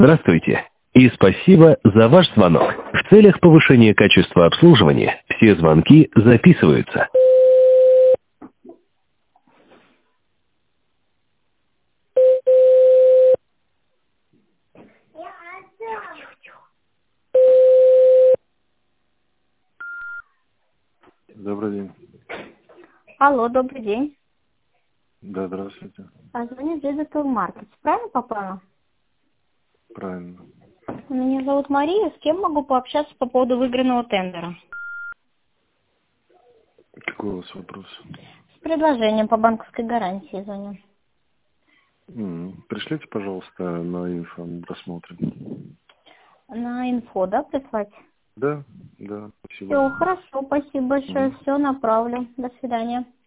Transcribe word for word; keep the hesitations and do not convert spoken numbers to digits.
Здравствуйте и спасибо за ваш звонок. В целях повышения качества обслуживания все звонки записываются. Добрый день. Алло, добрый день. Да, здравствуйте. А звонит Digital Markets. Правильно попала? Правильно. Меня зовут Мария. С кем могу пообщаться по поводу выигранного тендера? Какой у вас вопрос? С предложением по банковской гарантии звоню. М, Пришлите, пожалуйста, на инфо, мы просмотрим. На инфо, да, прислать? Да, да, спасибо. Все, хорошо, спасибо большое. Мгм. Все, направлю. До свидания.